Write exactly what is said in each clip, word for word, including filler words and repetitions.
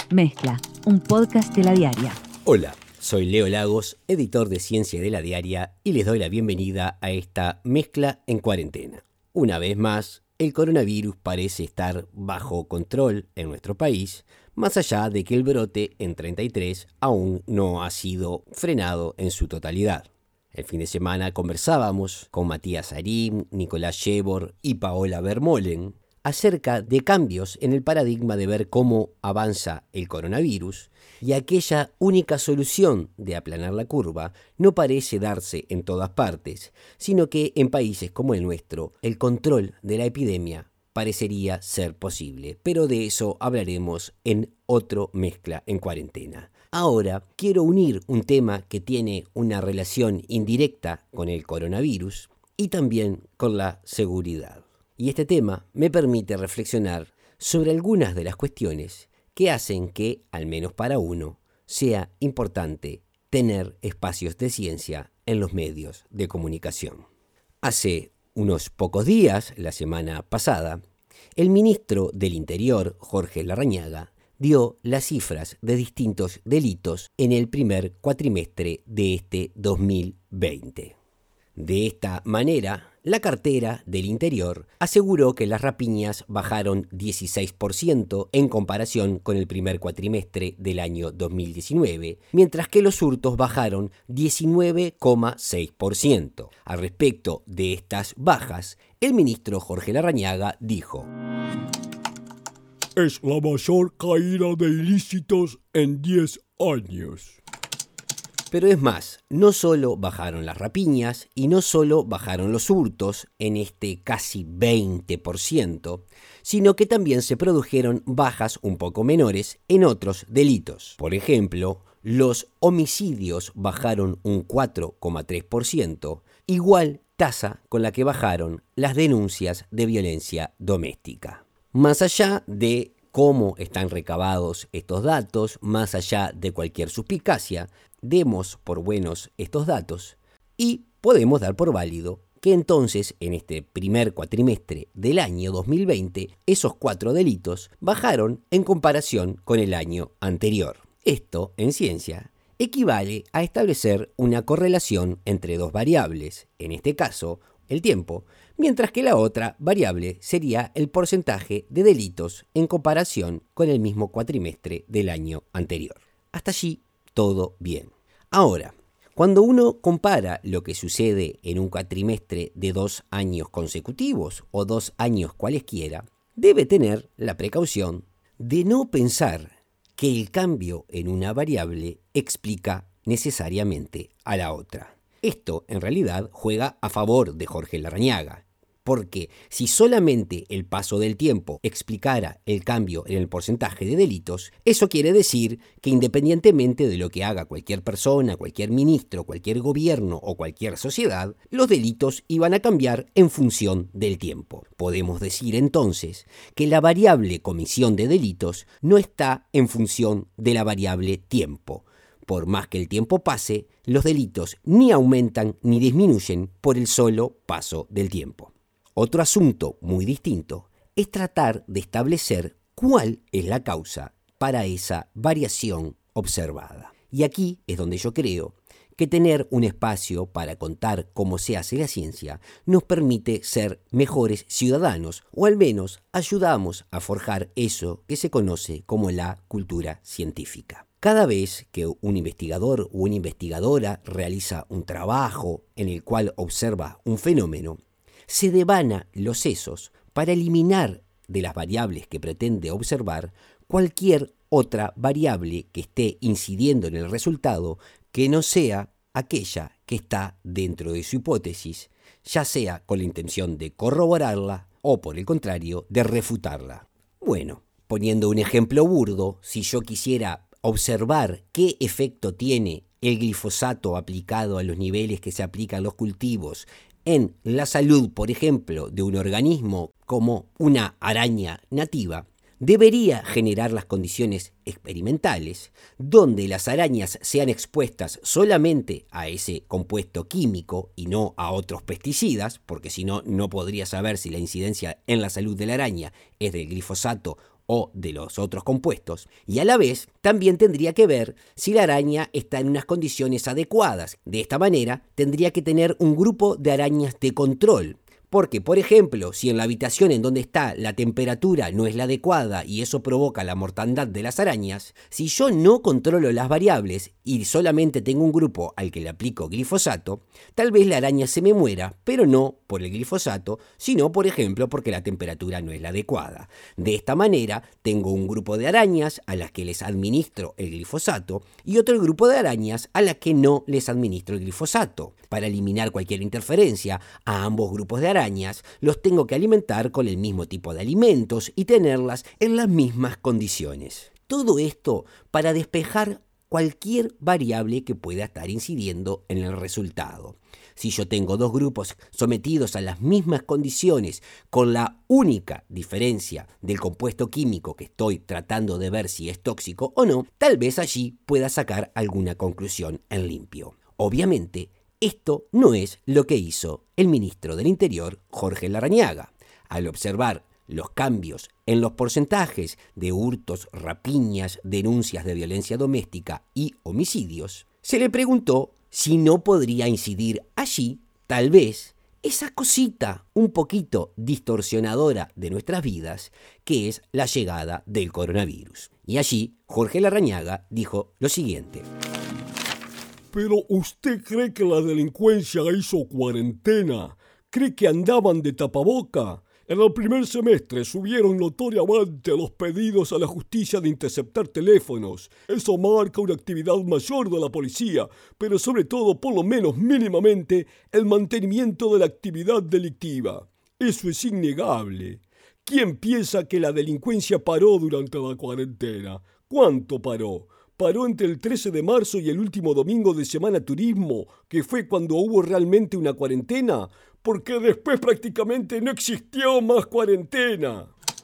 Mezcla, un podcast de La Diaria. Hola, soy Leo Lagos, editor de Ciencia de La Diaria, y les doy la bienvenida a esta Mezcla en cuarentena. Una vez más, el coronavirus parece estar bajo control en nuestro país, más allá de que el brote en treinta y tres aún no ha sido frenado en su totalidad. El fin de semana conversábamos con Matías Arim, Nicolás Shevor y Paola Vermeulen acerca de cambios en el paradigma de ver cómo avanza el coronavirus, y aquella única solución de aplanar la curva no parece darse en todas partes, sino que en países como el nuestro el control de la epidemia parecería ser posible, pero de eso hablaremos en otro Mezcla en Cuarentena. Ahora quiero unir un tema que tiene una relación indirecta con el coronavirus y también con la seguridad. Y este tema me permite reflexionar sobre algunas de las cuestiones que hacen que, al menos para uno, sea importante tener espacios de ciencia en los medios de comunicación. Hace unos pocos días, la semana pasada, el ministro del Interior, Jorge Larrañaga, dio las cifras de distintos delitos en el primer cuatrimestre de este dos mil veinte. De esta manera, la cartera del Interior aseguró que las rapiñas bajaron dieciséis por ciento en comparación con el primer cuatrimestre del año dos mil diecinueve, mientras que los hurtos bajaron diecinueve coma seis por ciento. Al respecto de estas bajas, el ministro Jorge Larrañaga dijo: Es la mayor caída de ilícitos en diez años. Pero es más, no solo bajaron las rapiñas y no solo bajaron los hurtos en este casi veinte por ciento, sino que también se produjeron bajas un poco menores en otros delitos. Por ejemplo, los homicidios bajaron un cuatro coma tres por ciento, igual tasa con la que bajaron las denuncias de violencia doméstica. Más allá de cómo están recabados estos datos, más allá de cualquier suspicacia, demos por buenos estos datos y podemos dar por válido que entonces en este primer cuatrimestre del año dos mil veinte esos cuatro delitos bajaron en comparación con el año anterior. Esto, en ciencia, equivale a establecer una correlación entre dos variables, en este caso, el tiempo, mientras que la otra variable sería el porcentaje de delitos en comparación con el mismo cuatrimestre del año anterior. Hasta allí, todo bien. Ahora, cuando uno compara lo que sucede en un cuatrimestre de dos años consecutivos o dos años cualesquiera, debe tener la precaución de no pensar que el cambio en una variable explica necesariamente a la otra. Esto, en realidad, juega a favor de Jorge Larrañaga, porque si solamente el paso del tiempo explicara el cambio en el porcentaje de delitos, eso quiere decir que independientemente de lo que haga cualquier persona, cualquier ministro, cualquier gobierno o cualquier sociedad, los delitos iban a cambiar en función del tiempo. Podemos decir entonces que la variable comisión de delitos no está en función de la variable tiempo. Por más que el tiempo pase, los delitos ni aumentan ni disminuyen por el solo paso del tiempo. Otro asunto muy distinto es tratar de establecer cuál es la causa para esa variación observada. Y aquí es donde yo creo que tener un espacio para contar cómo se hace la ciencia nos permite ser mejores ciudadanos, o al menos ayudamos a forjar eso que se conoce como la cultura científica. Cada vez que un investigador o una investigadora realiza un trabajo en el cual observa un fenómeno, se devana los sesos para eliminar de las variables que pretende observar cualquier otra variable que esté incidiendo en el resultado que no sea aquella que está dentro de su hipótesis, ya sea con la intención de corroborarla o, por el contrario, de refutarla. Bueno, poniendo un ejemplo burdo, si yo quisiera observar qué efecto tiene el glifosato aplicado a los niveles que se aplican a los cultivos en la salud, por ejemplo, de un organismo como una araña nativa, debería generar las condiciones experimentales donde las arañas sean expuestas solamente a ese compuesto químico y no a otros pesticidas, porque si no, no podría saber si la incidencia en la salud de la araña es del glifosato o de los otros compuestos, y a la vez también tendría que ver si la araña está en unas condiciones adecuadas. De esta manera tendría que tener un grupo de arañas de control. Porque, por ejemplo, si en la habitación en donde está la temperatura no es la adecuada y eso provoca la mortandad de las arañas, si yo no controlo las variables y solamente tengo un grupo al que le aplico glifosato, tal vez la araña se me muera, pero no por el glifosato, sino, por ejemplo, porque la temperatura no es la adecuada. De esta manera, tengo un grupo de arañas a las que les administro el glifosato y otro grupo de arañas a las que no les administro el glifosato. Para eliminar cualquier interferencia a ambos grupos de arañas, los tengo que alimentar con el mismo tipo de alimentos y tenerlas en las mismas condiciones. Todo esto para despejar cualquier variable que pueda estar incidiendo en el resultado. Si yo tengo dos grupos sometidos a las mismas condiciones, con la única diferencia del compuesto químico que estoy tratando de ver si es tóxico o no, tal vez allí pueda sacar alguna conclusión en limpio. Obviamente, esto no es lo que hizo el ministro del Interior, Jorge Larrañaga. Al observar los cambios en los porcentajes de hurtos, rapiñas, denuncias de violencia doméstica y homicidios, se le preguntó si no podría incidir allí, tal vez, esa cosita un poquito distorsionadora de nuestras vidas, que es la llegada del coronavirus. Y allí, Jorge Larrañaga dijo lo siguiente. ¿Pero usted cree que la delincuencia hizo cuarentena? ¿Cree que andaban de tapaboca? En el primer semestre subieron notoriamente los pedidos a la justicia de interceptar teléfonos. Eso marca una actividad mayor de la policía, pero sobre todo, por lo menos mínimamente, el mantenimiento de la actividad delictiva. Eso es innegable. ¿Quién piensa que la delincuencia paró durante la cuarentena? ¿Cuánto paró? Paró entre el trece de marzo y el último domingo de Semana Turismo, que fue cuando hubo realmente una cuarentena, porque después prácticamente no existió más cuarentena.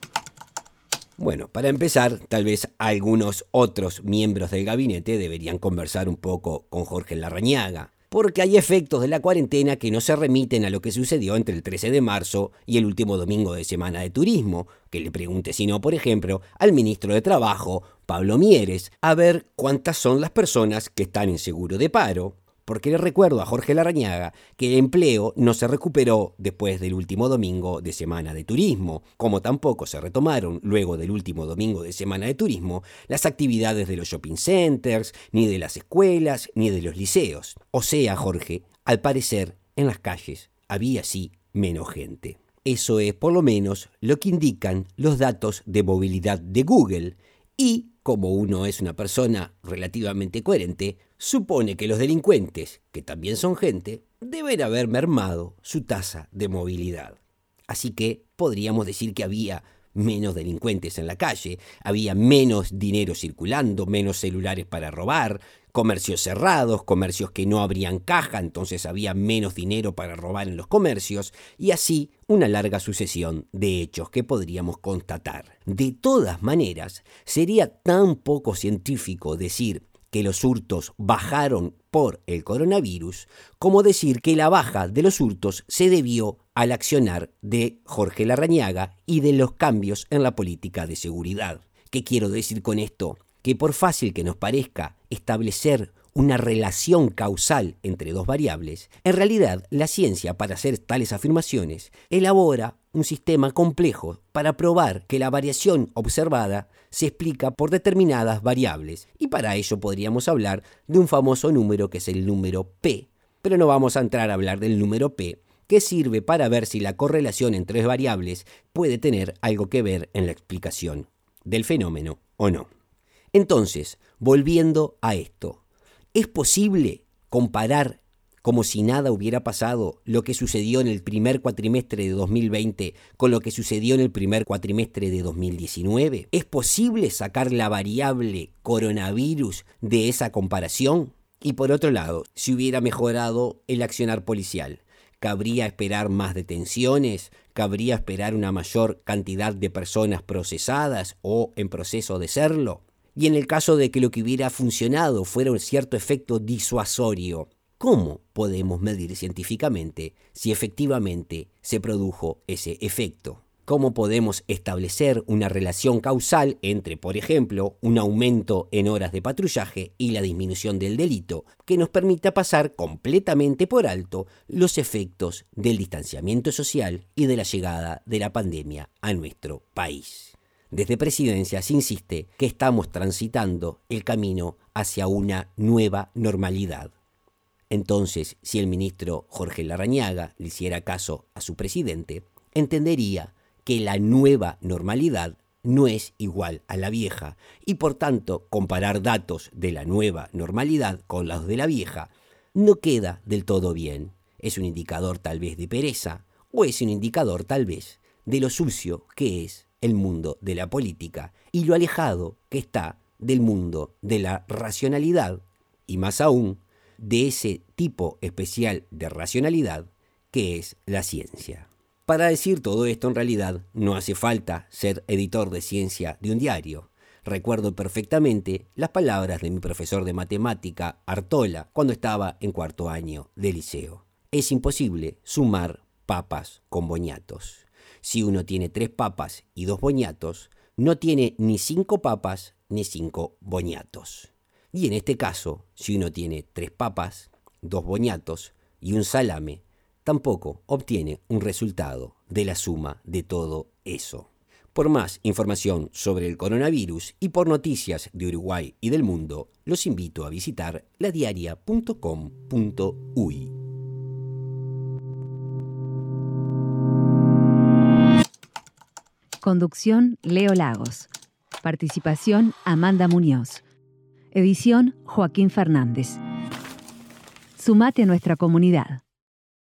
Bueno, para empezar, tal vez algunos otros miembros del gabinete deberían conversar un poco con Jorge Larrañaga, porque hay efectos de la cuarentena que no se remiten a lo que sucedió entre el trece de marzo y el último domingo de Semana de Turismo. Que le pregunte, si no, por ejemplo, al ministro de Trabajo, Pablo Mieres, a ver cuántas son las personas que están en seguro de paro. Porque le recuerdo a Jorge Larrañaga que el empleo no se recuperó después del último domingo de Semana de Turismo, como tampoco se retomaron luego del último domingo de Semana de Turismo las actividades de los shopping centers, ni de las escuelas, ni de los liceos. O sea, Jorge, al parecer, en las calles había sí menos gente. Eso es por lo menos lo que indican los datos de movilidad de Google y, como uno es una persona relativamente coherente, supone que los delincuentes, que también son gente, deben haber mermado su tasa de movilidad. Así que podríamos decir que había menos delincuentes en la calle, había menos dinero circulando, menos celulares para robar, comercios cerrados, comercios que no abrían caja, entonces había menos dinero para robar en los comercios, y así una larga sucesión de hechos que podríamos constatar. De todas maneras, sería tan poco científico decir que los hurtos bajaron por el coronavirus, como decir que la baja de los hurtos se debió al accionar de Jorge Larrañaga y de los cambios en la política de seguridad. ¿Qué quiero decir con esto? Que por fácil que nos parezca establecer una relación causal entre dos variables, en realidad la ciencia, para hacer tales afirmaciones, elabora un sistema complejo para probar que la variación observada se explica por determinadas variables, y para ello podríamos hablar de un famoso número que es el número P, pero no vamos a entrar a hablar del número P, que sirve para ver si la correlación entre dos variables puede tener algo que ver en la explicación del fenómeno o no. Entonces, volviendo a esto, ¿es posible comparar como si nada hubiera pasado lo que sucedió en el primer cuatrimestre de dos mil veinte con lo que sucedió en el primer cuatrimestre de dos mil diecinueve? ¿Es posible sacar la variable coronavirus de esa comparación? Y por otro lado, si hubiera mejorado el accionar policial, ¿cabría esperar más detenciones? ¿Cabría esperar una mayor cantidad de personas procesadas o en proceso de serlo? Y en el caso de que lo que hubiera funcionado fuera un cierto efecto disuasorio, ¿cómo podemos medir científicamente si efectivamente se produjo ese efecto? ¿Cómo podemos establecer una relación causal entre, por ejemplo, un aumento en horas de patrullaje y la disminución del delito, que nos permita pasar completamente por alto los efectos del distanciamiento social y de la llegada de la pandemia a nuestro país? Desde Presidencia se insiste que estamos transitando el camino hacia una nueva normalidad. Entonces, si el ministro Jorge Larrañaga le hiciera caso a su presidente, entendería que la nueva normalidad no es igual a la vieja y por tanto comparar datos de la nueva normalidad con los de la vieja no queda del todo bien. Es un indicador tal vez de pereza o es un indicador tal vez de lo sucio que es el mundo de la política y lo alejado que está del mundo de la racionalidad y más aún de ese tipo especial de racionalidad que es la ciencia. Para decir todo esto, en realidad, no hace falta ser editor de ciencia de un diario. Recuerdo perfectamente las palabras de mi profesor de matemática, Artola, cuando estaba en cuarto año de liceo. Es imposible sumar papas con boñatos. Si uno tiene tres papas y dos boñatos, no tiene ni cinco papas ni cinco boñatos. Y en este caso, si uno tiene tres papas, dos boñatos y un salame, tampoco obtiene un resultado de la suma de todo eso. Por más información sobre el coronavirus y por noticias de Uruguay y del mundo, los invito a visitar la diaria punto com punto uy. Conducción Leo Lagos. Participación Amanda Muñoz. Edición Joaquín Fernández. Sumate a nuestra comunidad.